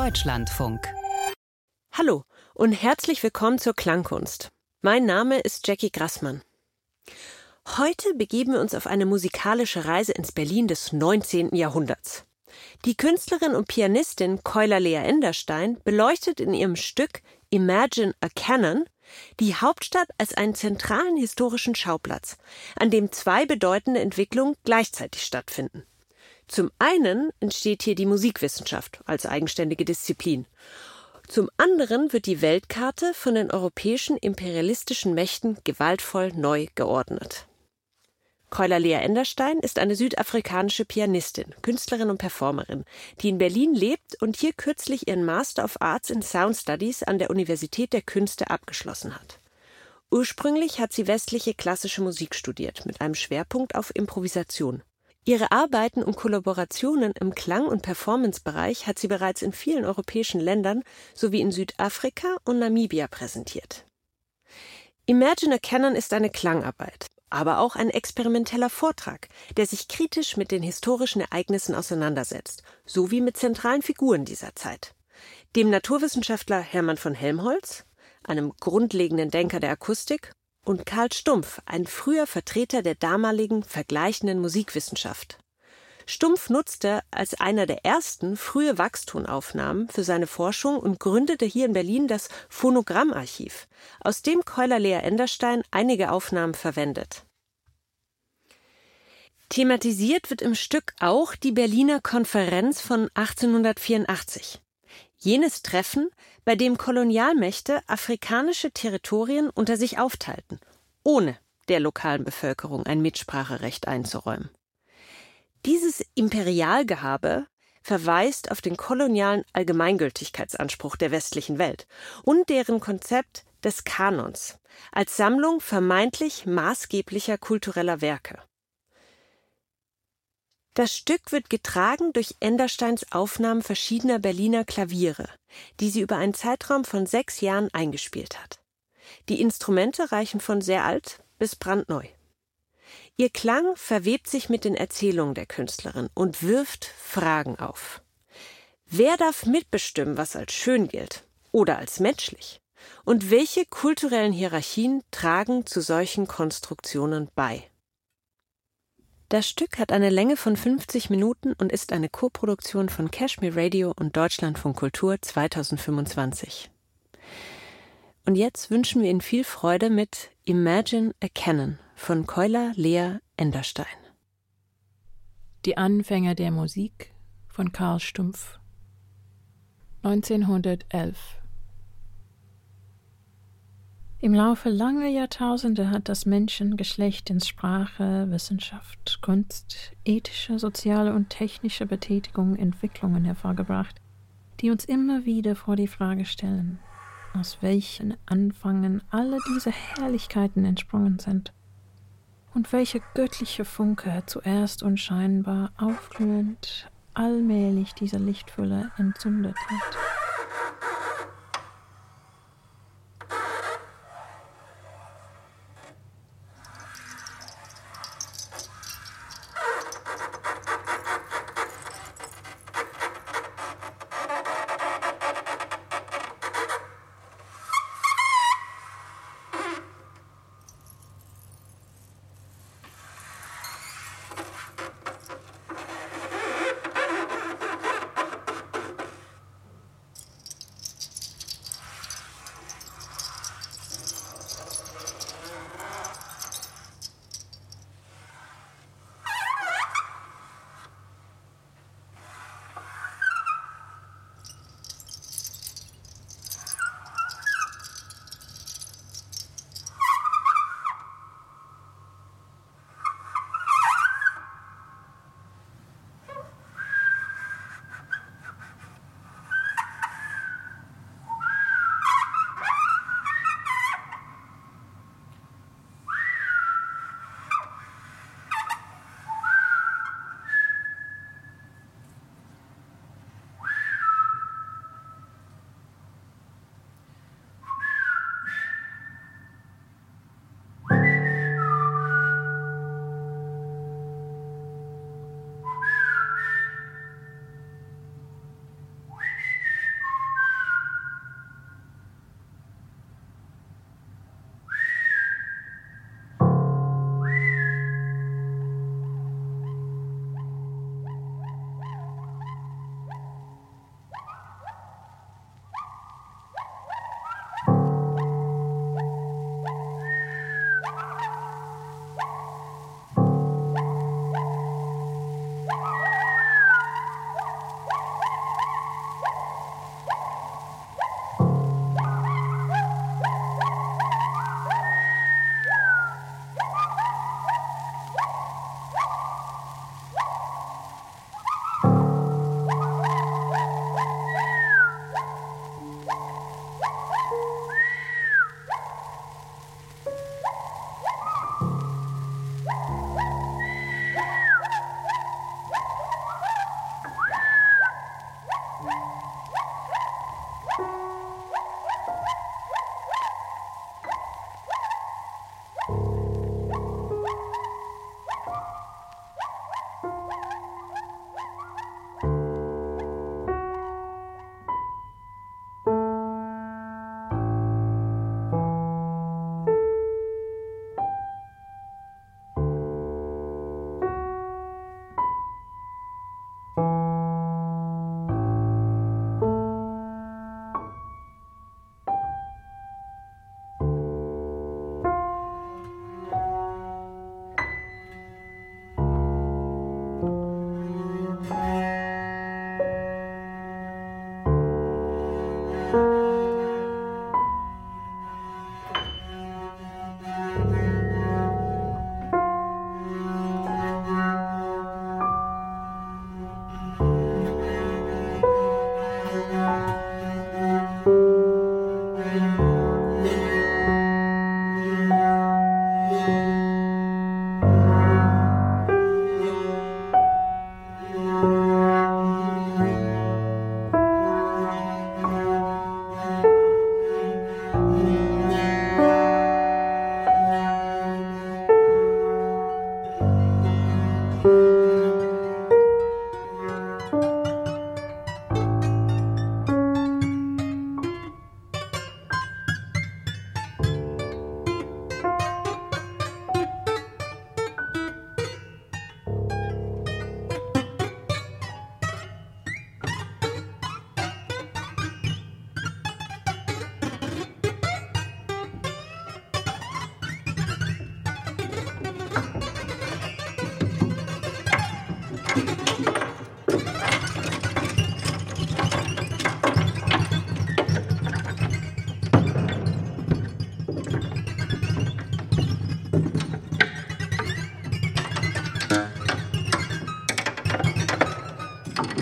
Deutschlandfunk. Hallo und herzlich willkommen zur Klangkunst. Mein Name ist Jackie Grassmann. Heute begeben wir uns auf eine musikalische Reise ins Berlin des 19. Jahrhunderts. Die Künstlerin und Pianistin Keula Lea Enderstein beleuchtet in ihrem Stück Imagine a Cannon die Hauptstadt als einen zentralen historischen Schauplatz, an dem zwei bedeutende Entwicklungen gleichzeitig stattfinden. Zum einen entsteht hier die Musikwissenschaft als eigenständige Disziplin. Zum anderen wird die Weltkarte von den europäischen imperialistischen Mächten gewaltvoll neu geordnet. Keula Lea Enderstein ist eine südafrikanische Pianistin, Künstlerin und Performerin, die in Berlin lebt und hier kürzlich ihren Master of Arts in Sound Studies an der Universität der Künste abgeschlossen hat. Ursprünglich hat sie westliche klassische Musik studiert, mit einem Schwerpunkt auf Improvisation. Ihre Arbeiten und Kollaborationen im Klang- und Performance-Bereich hat sie bereits in vielen europäischen Ländern sowie in Südafrika und Namibia präsentiert. Imagine a Cannon ist eine Klangarbeit, aber auch ein experimenteller Vortrag, der sich kritisch mit den historischen Ereignissen auseinandersetzt, sowie mit zentralen Figuren dieser Zeit. Dem Naturwissenschaftler Hermann von Helmholtz, einem grundlegenden Denker der Akustik, und Carl Stumpf, ein früher Vertreter der damaligen vergleichenden Musikwissenschaft. Stumpf nutzte als einer der ersten frühe Wachstonaufnahmen für seine Forschung und gründete hier in Berlin das Phonogrammarchiv, aus dem Keula Lea Enderstein einige Aufnahmen verwendet. Thematisiert wird im Stück auch die Berliner Konferenz von 1884. Jenes Treffen, bei dem Kolonialmächte afrikanische Territorien unter sich aufteilten, ohne der lokalen Bevölkerung ein Mitspracherecht einzuräumen. Dieses Imperialgehabe verweist auf den kolonialen Allgemeingültigkeitsanspruch der westlichen Welt und deren Konzept des Kanons als Sammlung vermeintlich maßgeblicher kultureller Werke. Das Stück wird getragen durch Endersteins Aufnahmen verschiedener Berliner Klaviere, die sie über einen Zeitraum von 6 Jahren eingespielt hat. Die Instrumente reichen von sehr alt bis brandneu. Ihr Klang verwebt sich mit den Erzählungen der Künstlerin und wirft Fragen auf. Wer darf mitbestimmen, was als schön gilt oder als menschlich? Und welche kulturellen Hierarchien tragen zu solchen Konstruktionen bei? Das Stück hat eine Länge von 50 Minuten und ist eine Koproduktion von Kashmir Radio und Deutschlandfunk Kultur 2025. Und jetzt wünschen wir Ihnen viel Freude mit Imagine a Cannon von Keula Lea Enderstein. Die Anfänge der Musik von Carl Stumpf 1911. Im Laufe langer Jahrtausende hat das Menschengeschlecht in Sprache, Wissenschaft, Kunst, ethische, soziale und technische Betätigung Entwicklungen hervorgebracht, die uns immer wieder vor die Frage stellen, aus welchen Anfangen alle diese Herrlichkeiten entsprungen sind und welche göttliche Funke zuerst unscheinbar aufglühend allmählich diese Lichtfülle entzündet hat.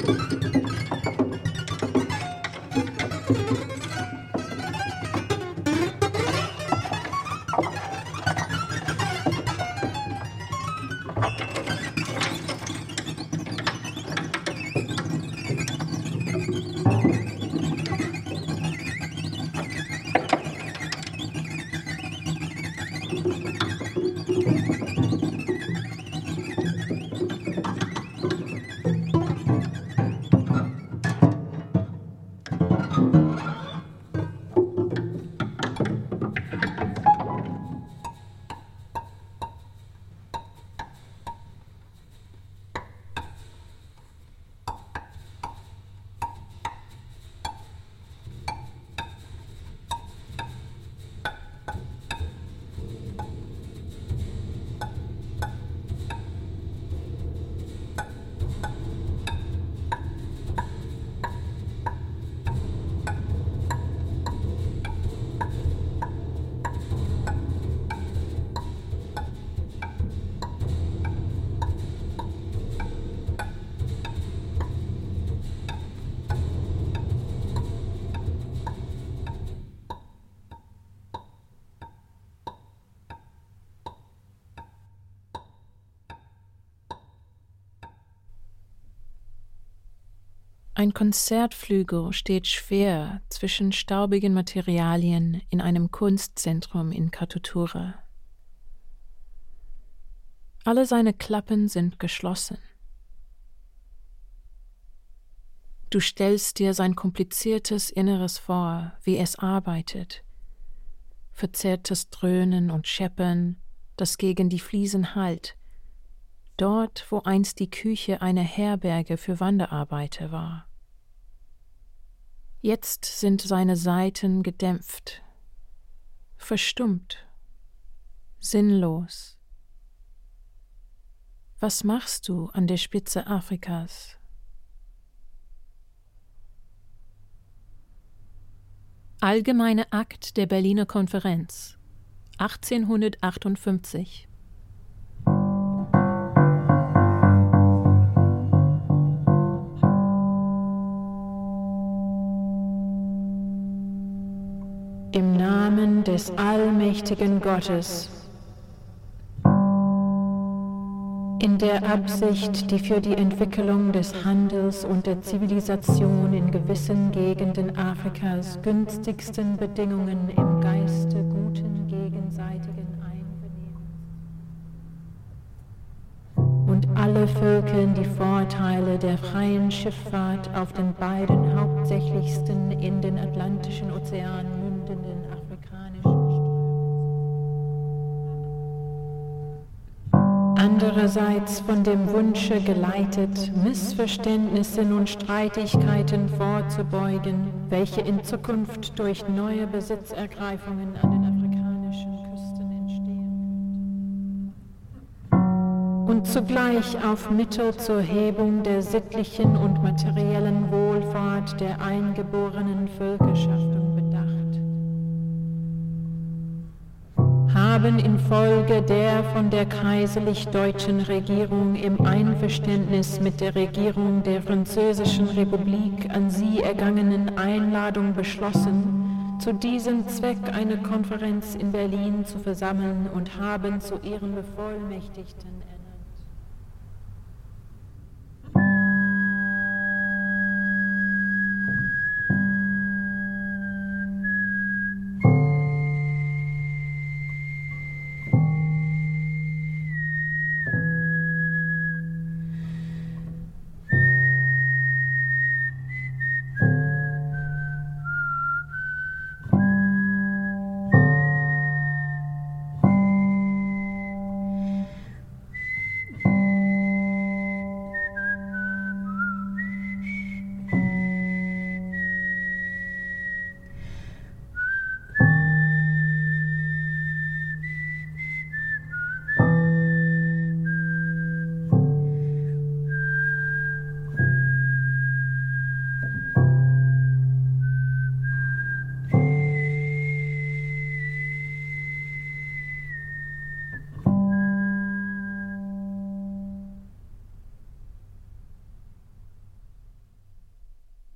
Ein Konzertflügel steht schwer zwischen staubigen Materialien in einem Kunstzentrum in Katutura. Alle seine Klappen sind geschlossen. Du stellst dir sein kompliziertes Inneres vor, wie es arbeitet. Verzerrtes Dröhnen und Scheppern, das gegen die Fliesen hallt, dort, wo einst die Küche eine Herberge für Wanderarbeiter war. Jetzt sind seine Saiten gedämpft, verstummt, sinnlos. Was machst du an der Spitze Afrikas? Allgemeiner Akt der Berliner Konferenz 1858. Im Namen des allmächtigen Gottes, in der Absicht, die für die Entwicklung des Handels und der Zivilisation in gewissen Gegenden Afrikas günstigsten Bedingungen im Geiste guten gegenseitigen Einvernehmens und alle Völkern die Vorteile der freien Schifffahrt auf den beiden hauptsächlichsten in den Atlantischen Ozean mündenden afrikanischen Strömen. Andererseits von dem Wunsche geleitet, Missverständnissen und Streitigkeiten vorzubeugen, welche in Zukunft durch neue Besitzergreifungen an den afrikanischen Küsten entstehen könnten. Und zugleich auf Mittel zur Hebung der sittlichen und materiellen Wohlfahrt der eingeborenen Völkerschaften bedacht. Haben infolge der von der kaiserlich-deutschen Regierung im Einverständnis mit der Regierung der Französischen Republik an sie ergangenen Einladung beschlossen, zu diesem Zweck eine Konferenz in Berlin zu versammeln und haben zu ihren Bevollmächtigten ernannt.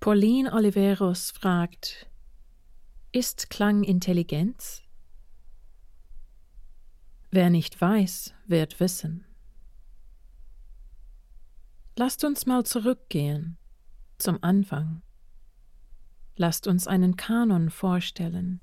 Pauline Oliveros fragt: Ist Klang Intelligenz? Wer nicht weiß, wird wissen. Lasst uns mal zurückgehen zum Anfang. Lasst uns einen Kanon vorstellen.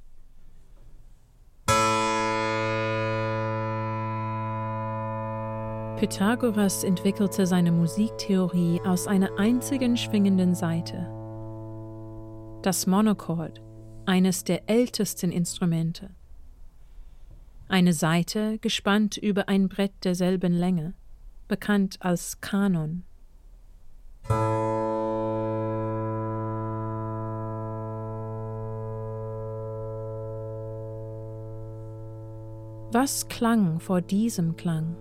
Pythagoras entwickelte seine Musiktheorie aus einer einzigen schwingenden Saite. Das Monochord, eines der ältesten Instrumente. Eine Saite gespannt über ein Brett derselben Länge, bekannt als Kanon. Was klang vor diesem Klang?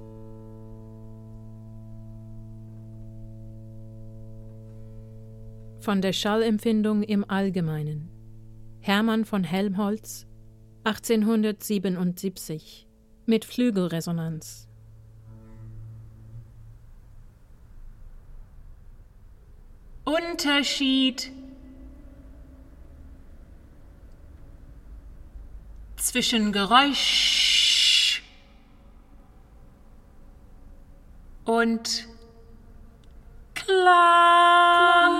Von der Schallempfindung im Allgemeinen. Hermann von Helmholtz, 1877, mit Flügelresonanz. Unterschied zwischen Geräusch und Klang.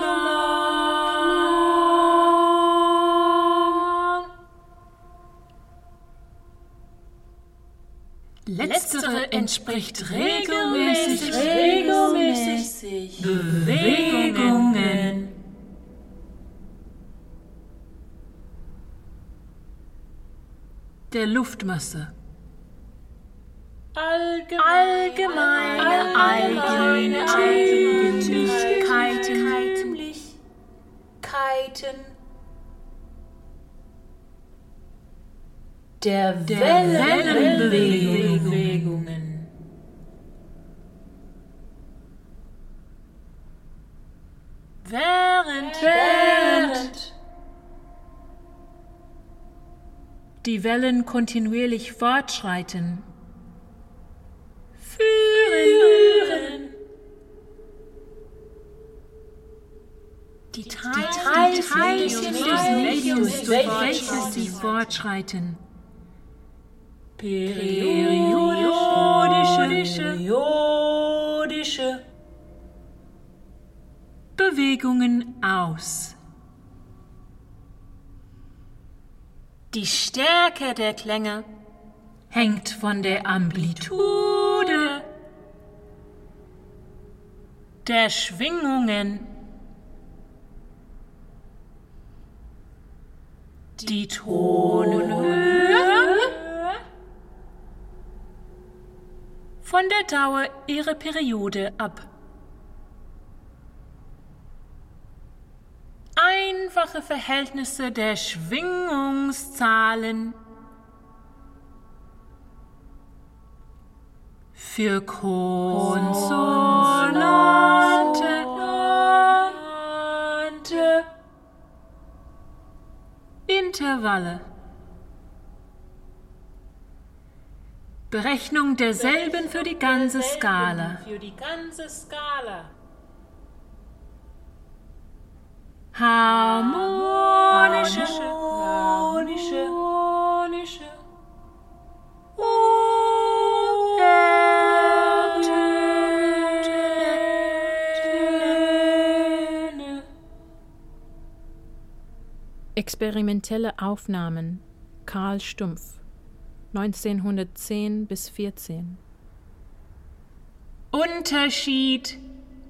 Letztere entspricht regelmäßig Bewegungen. Der Luftmasse. Allgemeine Eigentümlichkeiten der Wellenbewegungen. Während die Wellen kontinuierlich fortschreiten, führen die Teilchen des Mediums, durch welches sie fortschreiten, periodische Bewegungen aus. Die Stärke der Klänge hängt von der Amplitude der Schwingungen. Die Tonhöhe von der Dauer ihrer Periode ab. Einfache Verhältnisse der Schwingungszahlen für konsonante Intervalle. Berechnung derselben für die ganze Skala. Harmonische Experimentelle Aufnahmen Karl Stumpf 1910 bis 14. Unterschied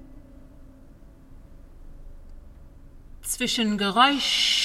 zwischen Geräusch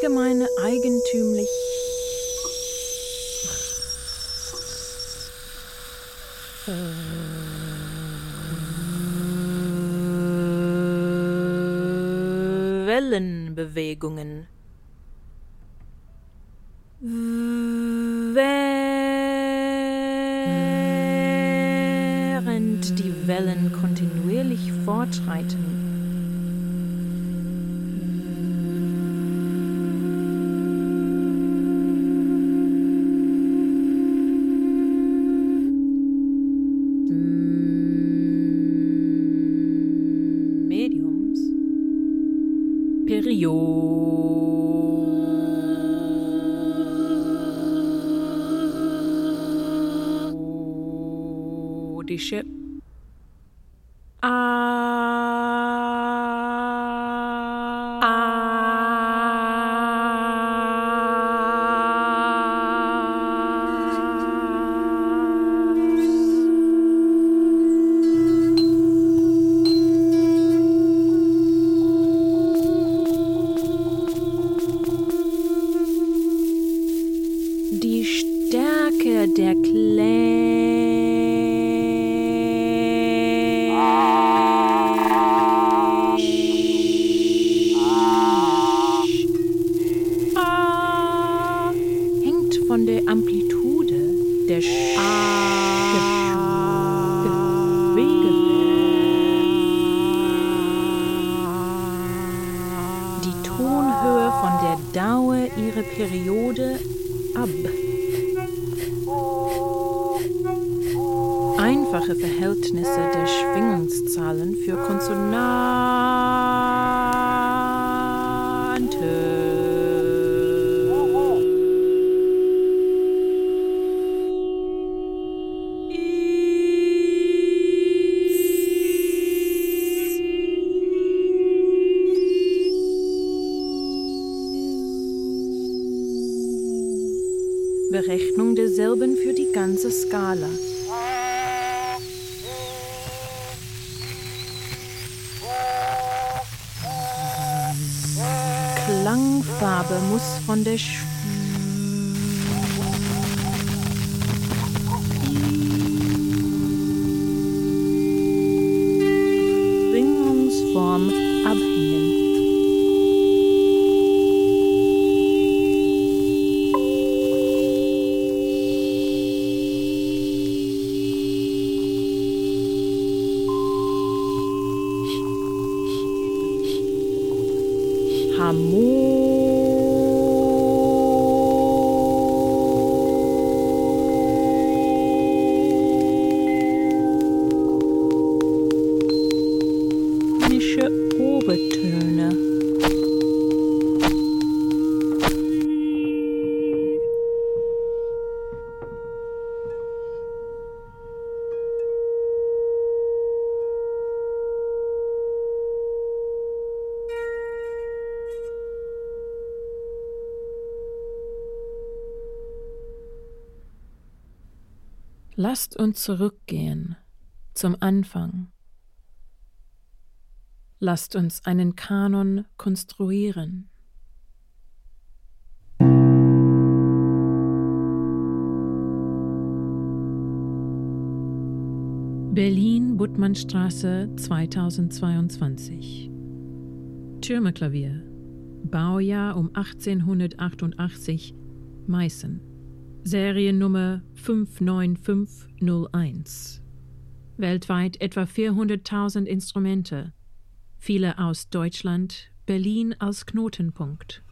allgemeine eigentümlich Wellenbewegungen. Während die Wellen kontinuierlich fortschreiten, periodische die Stärke der hängt von der Amplitude der die Tonhöhe von der Dauer ihrer Periode ab. Einfache Verhältnisse der Schwingungszahlen für Konsonante. Berechnung derselben für die ganze Skala. Klangfarbe muss von der Schwingungsform abhängen. Harmonische Obertöne. Lasst uns zurückgehen zum Anfang. Lasst uns einen Kanon konstruieren. Berlin, Buttmannstraße, 2022. Türmeklavier. Baujahr um 1888, Meißen. Seriennummer 59501. Weltweit etwa 400.000 Instrumente, viele aus Deutschland, Berlin als Knotenpunkt.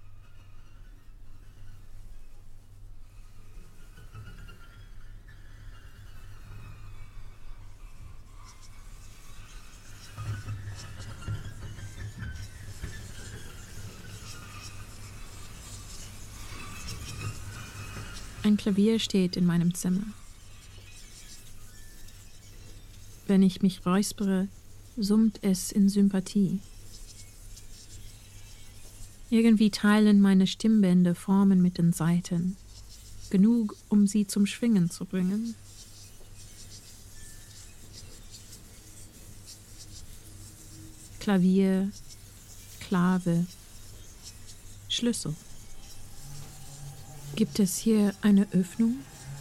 Ein Klavier steht in meinem Zimmer. Wenn ich mich räuspere, summt es in Sympathie. Irgendwie teilen meine Stimmbänder Formen mit den Saiten, genug, um sie zum Schwingen zu bringen. Klavier, Klave, Schlüssel. Gibt es hier eine Öffnung?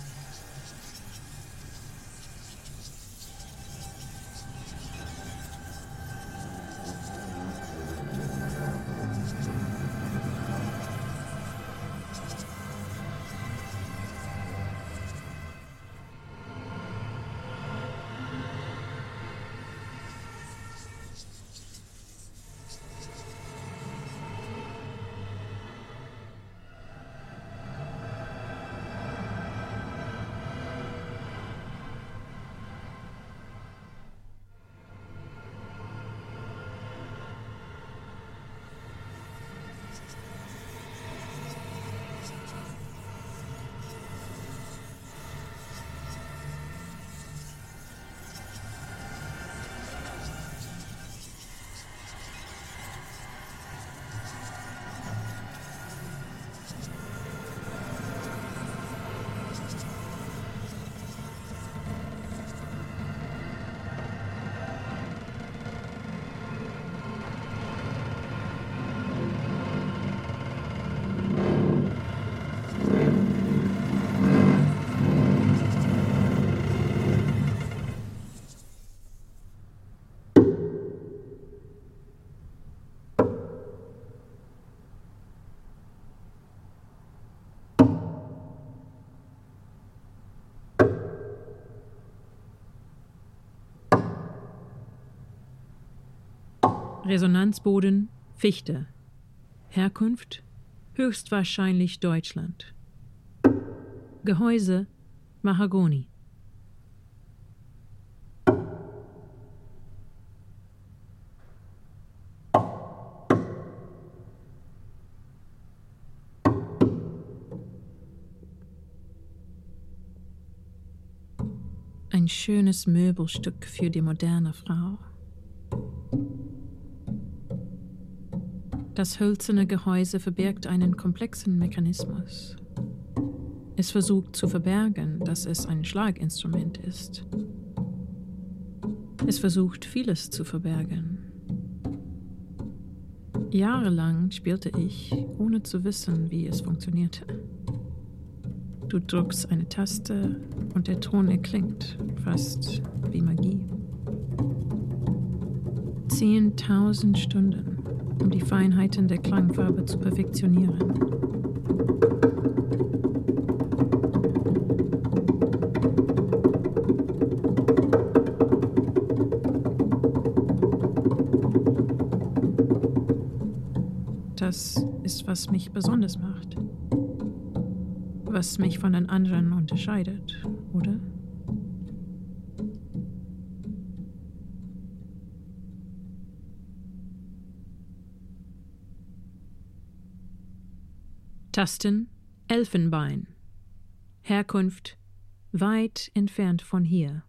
Resonanzboden Fichte. Herkunft höchstwahrscheinlich Deutschland. Gehäuse Mahagoni. Ein schönes Möbelstück für die moderne Frau. Das hölzerne Gehäuse verbirgt einen komplexen Mechanismus. Es versucht zu verbergen, dass es ein Schlaginstrument ist. Es versucht, vieles zu verbergen. Jahrelang spielte ich, ohne zu wissen, wie es funktionierte. Du drückst eine Taste und der Ton erklingt, fast wie Magie. 10.000 Stunden, um die Feinheiten der Klangfarbe zu perfektionieren. Das ist, was mich besonders macht. Was mich von den anderen unterscheidet, oder? Tasten Elfenbein. Herkunft weit entfernt von hier.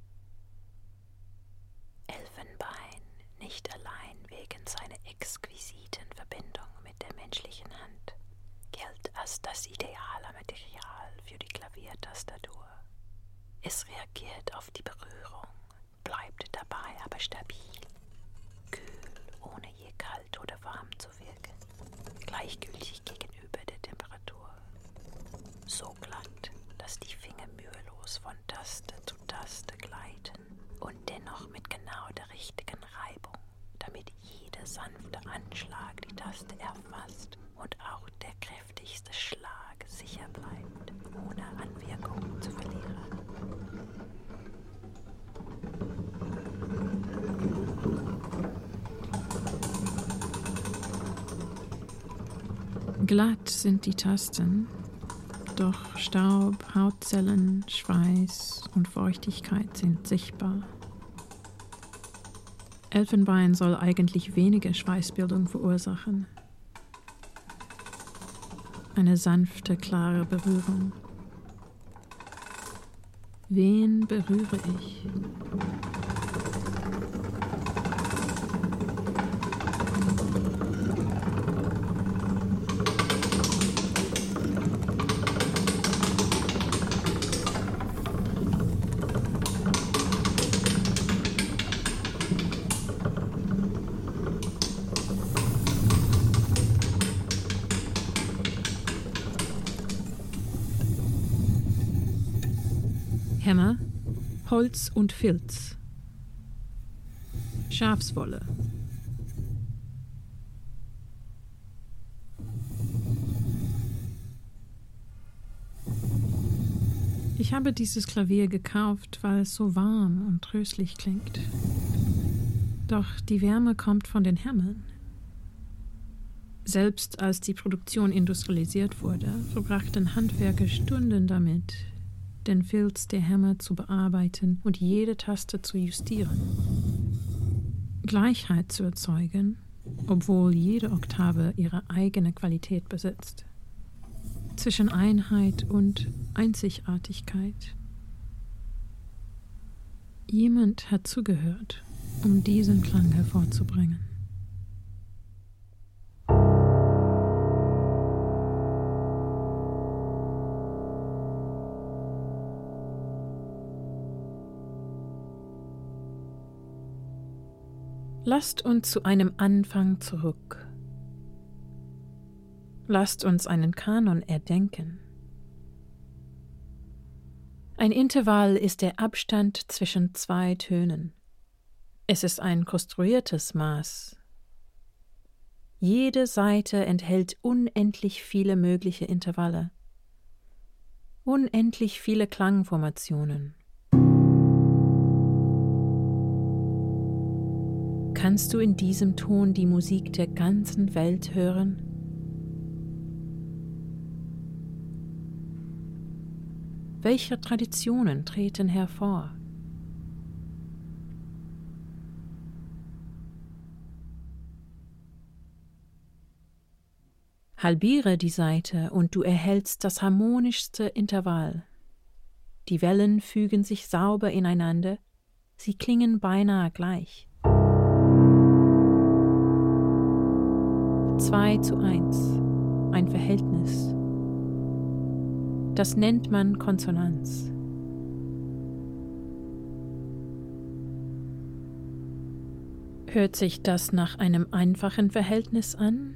Elfenbein, nicht allein wegen seiner exquisiten Verbindung mit der menschlichen Hand, gilt als das ideale Material für die Klaviertastatur. Es reagiert auf die Berührung, bleibt dabei aber stabil, kühl, ohne je kalt oder warm zu wirken, gleichgültig gegenüber der Temperatur, so glatt, dass die Finger mühelos von Taste zu Taste gleiten und dennoch mit genau der richtigen Reibung, damit jeder sanfte Anschlag die Taste erfasst und auch der kräftigste Schlag sicher bleibt, ohne an Wirkung zu verlieren. Glatt sind die Tasten, doch Staub, Hautzellen, Schweiß und Feuchtigkeit sind sichtbar. Elfenbein soll eigentlich weniger Schweißbildung verursachen. Eine sanfte, klare Berührung. Wen berühre ich? Hämmer, Holz und Filz. Schafswolle. Ich habe dieses Klavier gekauft, weil es so warm und tröstlich klingt. Doch die Wärme kommt von den Hämmern. Selbst als die Produktion industrialisiert wurde, verbrachten Handwerker Stunden damit, den Filz der Hämmer zu bearbeiten und jede Taste zu justieren. Gleichheit zu erzeugen, obwohl jede Oktave ihre eigene Qualität besitzt. Zwischen Einheit und Einzigartigkeit. Jemand hat zugehört, um diesen Klang hervorzubringen. Lasst uns zu einem Anfang zurück. Lasst uns einen Kanon erdenken. Ein Intervall ist der Abstand zwischen zwei Tönen. Es ist ein konstruiertes Maß. Jede Saite enthält unendlich viele mögliche Intervalle, unendlich viele Klangformationen. Kannst du in diesem Ton die Musik der ganzen Welt hören? Welche Traditionen treten hervor? Halbiere die Saite und du erhältst das harmonischste Intervall. Die Wellen fügen sich sauber ineinander, sie klingen beinahe gleich. 2:1, ein Verhältnis. Das nennt man Konsonanz. Hört sich das nach einem einfachen Verhältnis an?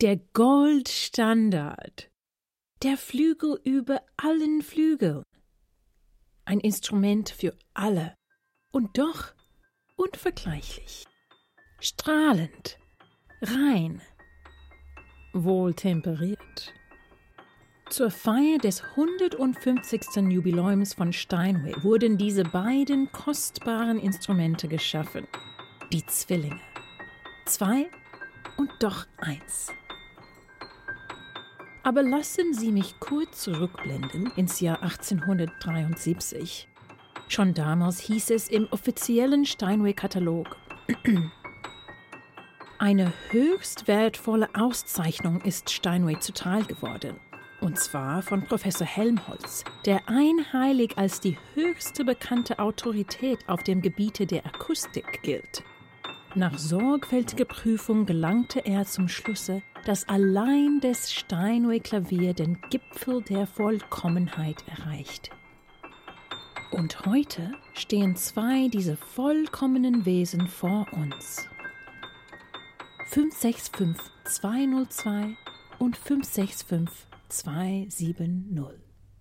Der Goldstandard. Der Flügel über allen Flügeln. Ein Instrument für alle. Und doch unvergleichlich. Strahlend. Rein. Wohltemperiert. Zur Feier des 150. Jubiläums von Steinway wurden diese beiden kostbaren Instrumente geschaffen. Die Zwillinge. 2 und doch 1. Aber lassen Sie mich kurz zurückblenden ins Jahr 1873. Schon damals hieß es im offiziellen Steinway-Katalog: Eine höchst wertvolle Auszeichnung ist Steinway zuteil geworden. Und zwar von Professor Helmholtz, der einheilig als die höchste bekannte Autorität auf dem Gebiete der Akustik gilt. Nach sorgfältiger Prüfung gelangte er zum Schlusse, dass allein das Steinway-Klavier den Gipfel der Vollkommenheit erreicht. Und heute stehen 2 dieser vollkommenen Wesen vor uns. 565-202 und 565-270.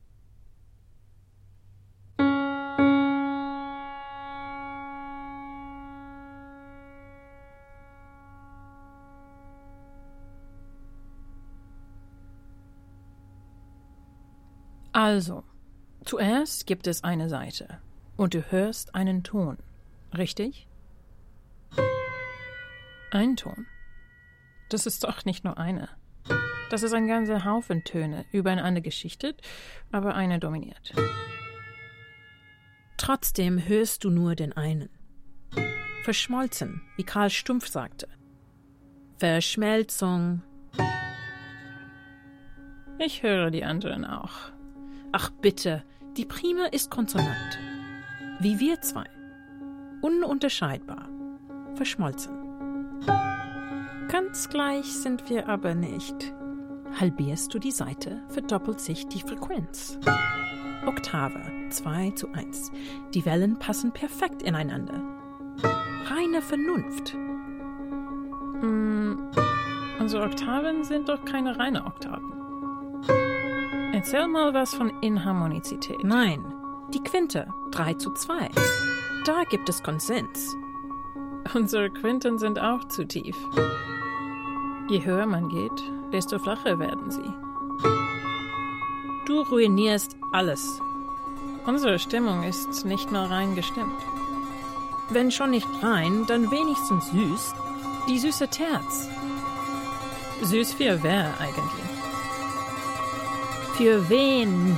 Also, zuerst gibt es eine Seite und du hörst einen Ton, richtig? Ein Ton? Das ist doch nicht nur eine. Das ist ein ganzer Haufen Töne, übereinander geschichtet, aber einer dominiert. Trotzdem hörst du nur den einen. Verschmolzen, wie Karl Stumpf sagte. Verschmelzung. Ich höre die anderen auch. Ach bitte, die Prima ist konsonant. Wie wir 2. Ununterscheidbar. Verschmolzen. Ganz gleich sind wir aber nicht. Halbierst du die Seite, verdoppelt sich die Frequenz. Oktave 2:1. Die Wellen passen perfekt ineinander. Reine Vernunft. Unsere Oktaven sind doch keine reine Oktaven. Erzähl mal was von Inharmonizität. Nein, die Quinte 3:2. Da gibt es Konsens. Unsere Quinten sind auch zu tief. Je höher man geht, desto flacher werden sie. Du ruinierst alles. Unsere Stimmung ist nicht mal rein gestimmt. Wenn schon nicht rein, dann wenigstens süß. Die süße Terz. Süß für wer eigentlich? Für wen?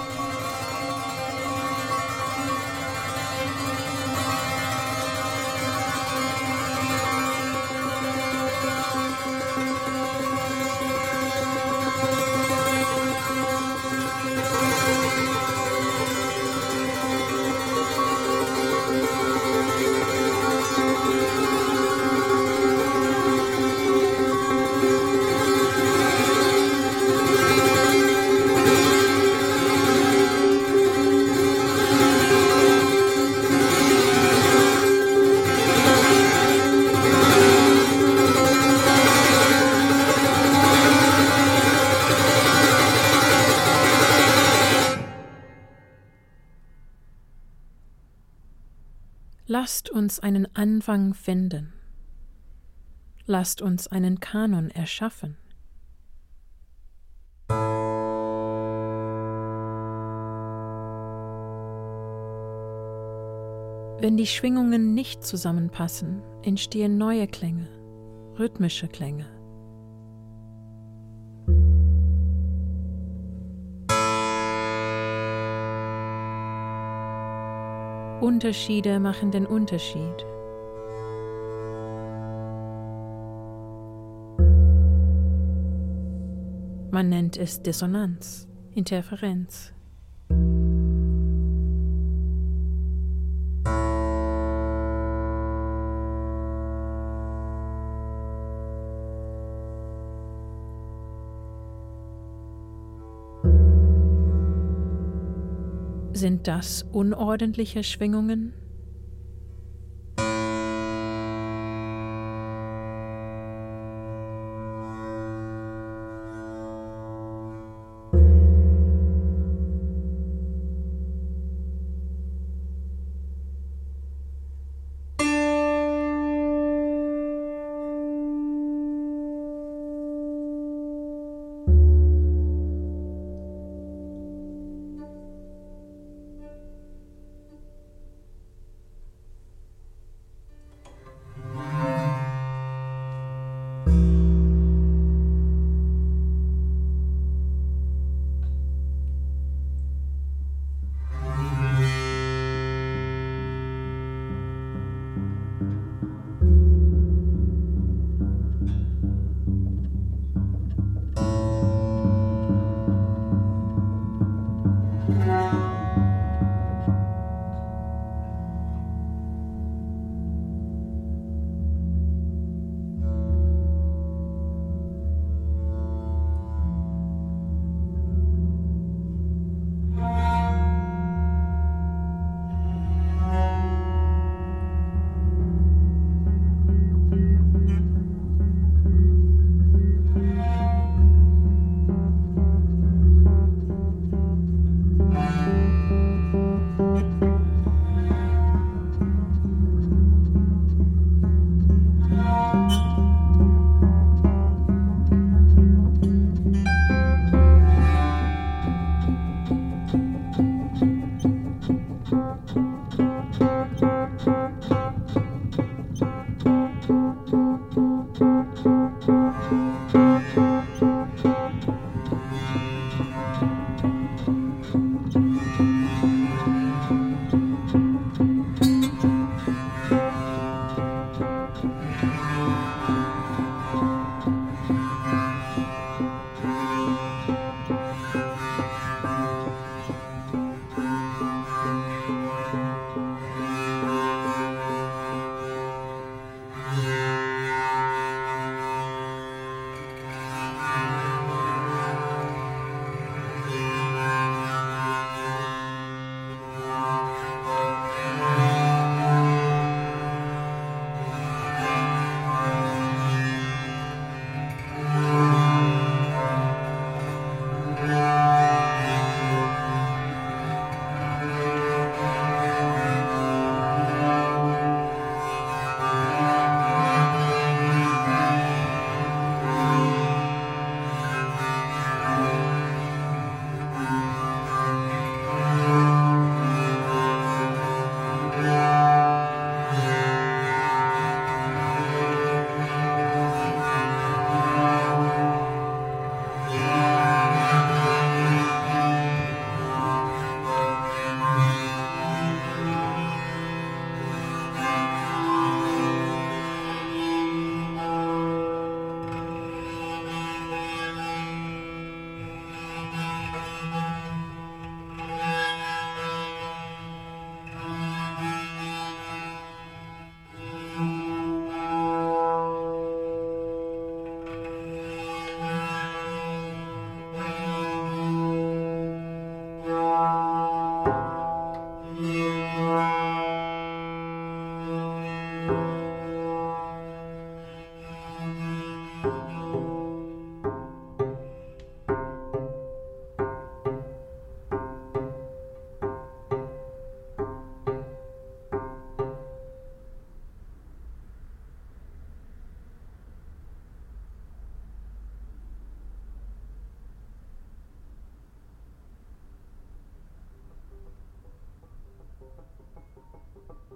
Lasst uns einen Anfang finden. Lasst uns einen Kanon erschaffen. Wenn die Schwingungen nicht zusammenpassen, entstehen neue Klänge, rhythmische Klänge. Unterschiede machen den Unterschied. Man nennt es Dissonanz, Interferenz. Sind das unordentliche Schwingungen?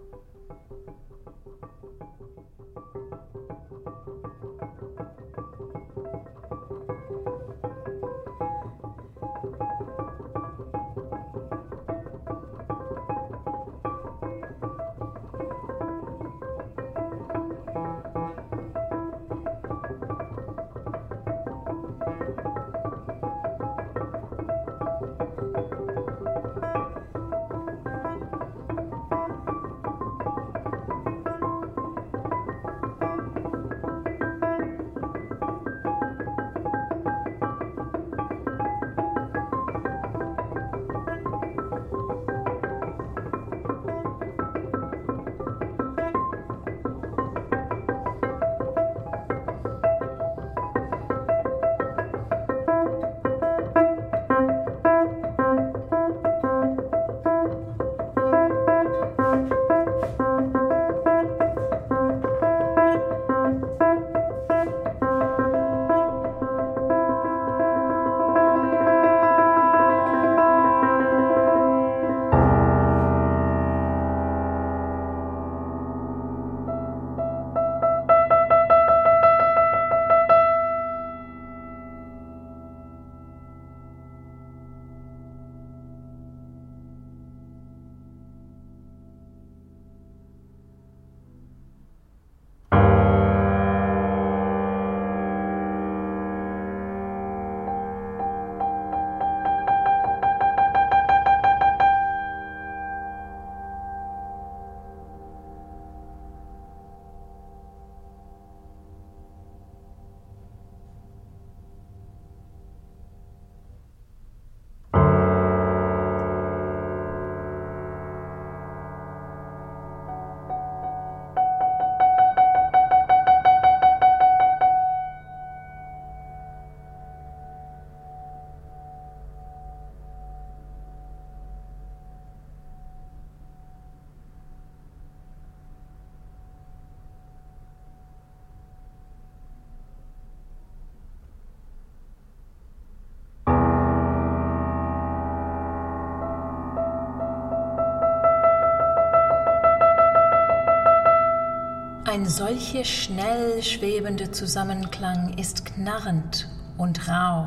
Ein solcher schnell schwebender Zusammenklang ist knarrend und rau.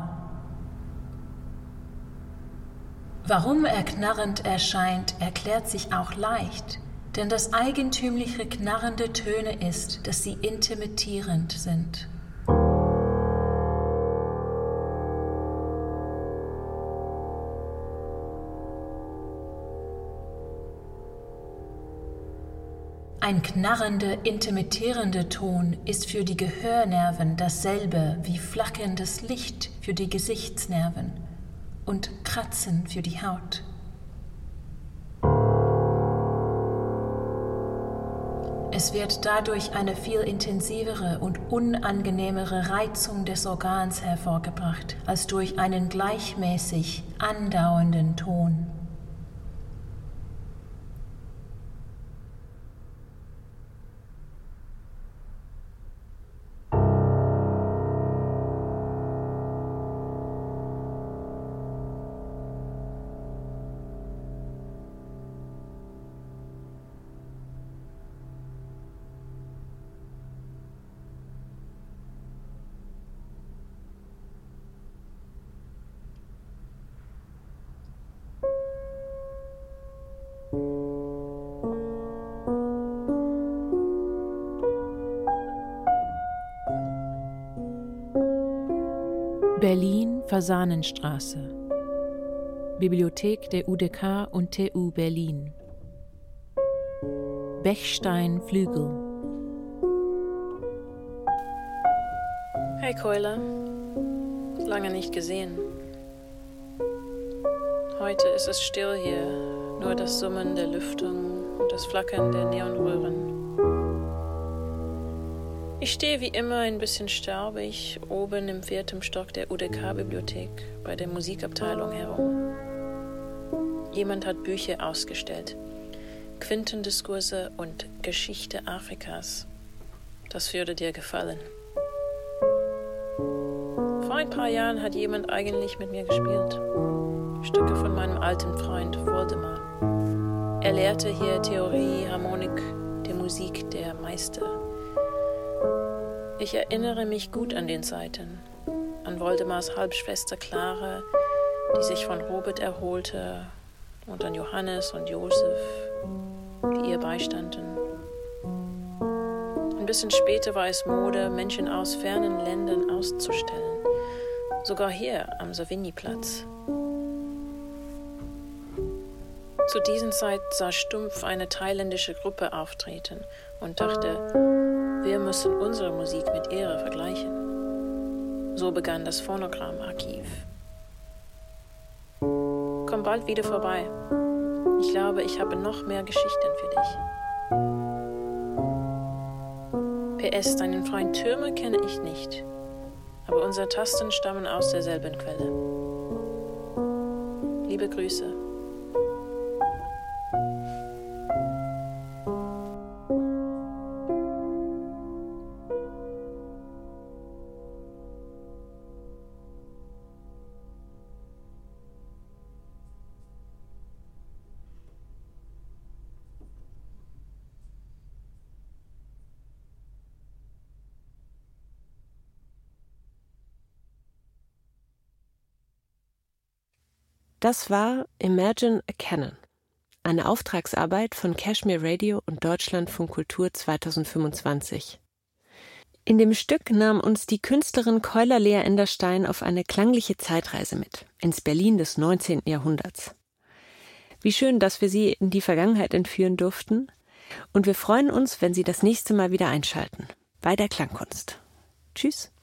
Warum er knarrend erscheint, erklärt sich auch leicht, denn das eigentümliche knarrende Töne ist, dass sie intermittierend sind. Ein knarrender, intermittierender Ton ist für die Gehörnerven dasselbe wie flackerndes Licht für die Gesichtsnerven und Kratzen für die Haut. Es wird dadurch eine viel intensivere und unangenehmere Reizung des Organs hervorgebracht, als durch einen gleichmäßig andauernden Ton. Berlin, Fasanenstraße. Bibliothek der UDK und TU Berlin. Bechstein, Flügel. Hey Keule, lange nicht gesehen. Heute ist es still hier, nur das Summen der Lüftung und das Flackern der Neonröhren. Ich stehe wie immer ein bisschen staubig oben im 4. Stock der UDK-Bibliothek bei der Musikabteilung herum. Jemand hat Bücher ausgestellt, Quintendiskurse und Geschichte Afrikas. Das würde dir gefallen. Vor ein paar Jahren hat jemand eigentlich mit mir gespielt. Stücke von meinem alten Freund Voldemar. Er lehrte hier Theorie, Harmonik, der Musik der Meister. Ich erinnere mich gut an den Zeiten, an Woldemars Halbschwester Clara, die sich von Robert erholte, und an Johannes und Josef, die ihr beistanden. Ein bisschen später war es Mode, Menschen aus fernen Ländern auszustellen, sogar hier am Savigny-Platz. Zu dieser Zeit sah Stumpf eine thailändische Gruppe auftreten und dachte, wir müssen unsere Musik mit ihrer vergleichen. So begann das Phonogramm-Archiv. Komm bald wieder vorbei. Ich glaube, ich habe noch mehr Geschichten für dich. PS, deinen Freund Türmer kenne ich nicht, aber unsere Tasten stammen aus derselben Quelle. Liebe Grüße. Das war Imagine a Canon, eine Auftragsarbeit von Kashmir Radio und Deutschlandfunk Kultur 2025. In dem Stück nahm uns die Künstlerin Keula Lea Enderstein auf eine klangliche Zeitreise mit, ins Berlin des 19. Jahrhunderts. Wie schön, dass wir Sie in die Vergangenheit entführen durften, und wir freuen uns, wenn Sie das nächste Mal wieder einschalten bei der Klangkunst. Tschüss.